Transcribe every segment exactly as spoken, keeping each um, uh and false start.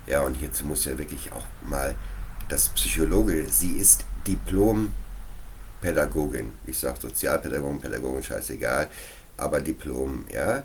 Ja, und hierzu muss ja wirklich auch mal das Psychologe, sie ist Diplom-Pädagogin. Ich sage Sozialpädagogin, Pädagogin, scheißegal, aber Diplom, ja.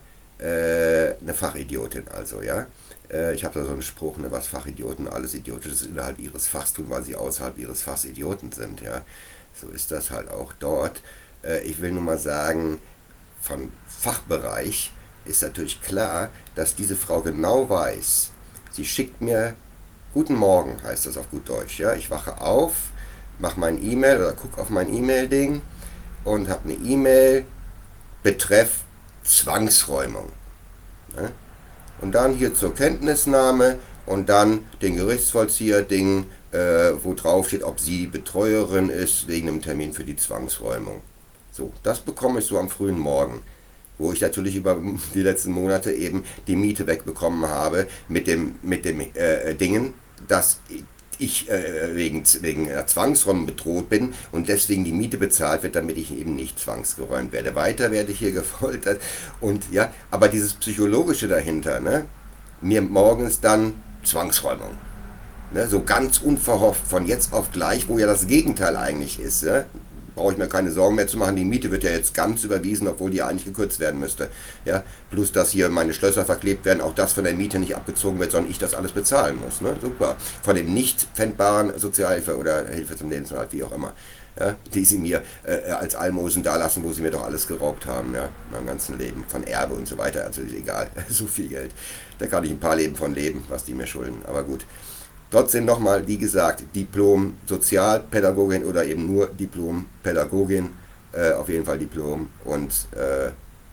Äh, eine Fachidiotin also, ja. Äh, ich habe da so einen Spruch, ne, was Fachidioten alles Idiotisches innerhalb ihres Fachs tun, weil sie außerhalb ihres Fachs Idioten sind, ja. So ist das halt auch dort. Äh, ich will nur mal sagen, von Fachbereich ist natürlich klar, dass diese Frau genau weiß, sie schickt mir Guten Morgen, heißt das auf gut Deutsch. Ja? Ich wache auf, mache mein E-Mail oder gucke auf mein E-Mail-Ding und habe eine E-Mail betreff Zwangsräumung. Ja? Und dann hier zur Kenntnisnahme und dann den Gerichtsvollzieher-Ding, äh, wo drauf steht, ob sie Betreuerin ist, wegen einem Termin für die Zwangsräumung. So, das bekomme ich so am frühen Morgen, wo ich natürlich über die letzten Monate eben die Miete wegbekommen habe mit dem, mit dem äh, Dingen, dass ich äh, wegen, wegen einer Zwangsräumung bedroht bin und deswegen die Miete bezahlt wird, damit ich eben nicht zwangsgeräumt werde. Weiter werde ich hier gefoltert und ja, aber dieses Psychologische dahinter, ne? Mir morgens dann Zwangsräumung. Ne, so ganz unverhofft, von jetzt auf gleich, wo ja das Gegenteil eigentlich ist. Ja? Brauche ich mir keine Sorgen mehr zu machen. Die Miete wird ja jetzt ganz überwiesen, obwohl die eigentlich gekürzt werden müsste. Ja? Plus, dass hier meine Schlösser verklebt werden, auch das von der Miete nicht abgezogen wird, sondern ich das alles bezahlen muss. Ne? Super. Von dem nicht pfändbaren Sozialhilfe oder Hilfe zum Lebensunterhalt, wie auch immer. Ja? Die sie mir äh, als Almosen dalassen, wo sie mir doch alles geraubt haben. Ja? Mein ganzen Leben. Von Erbe und so weiter. Also ist egal. So viel Geld. Da kann ich ein paar Leben von leben, was die mir schulden. Aber gut. Trotzdem nochmal, wie gesagt, Diplom Sozialpädagogin oder eben nur Diplom Pädagogin, äh, auf jeden Fall Diplom. Und äh,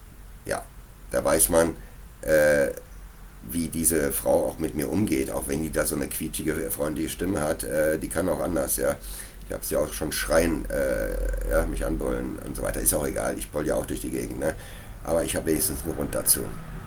ja, da weiß man, äh, wie diese Frau auch mit mir umgeht, auch wenn die da so eine quietschige, freundliche Stimme hat, äh, die kann auch anders, ja. Ich habe sie auch schon schreien, äh, ja, mich anbrüllen und so weiter. Ist auch egal, ich brüll ja auch durch die Gegend, ne? Aber ich habe wenigstens einen Grund dazu.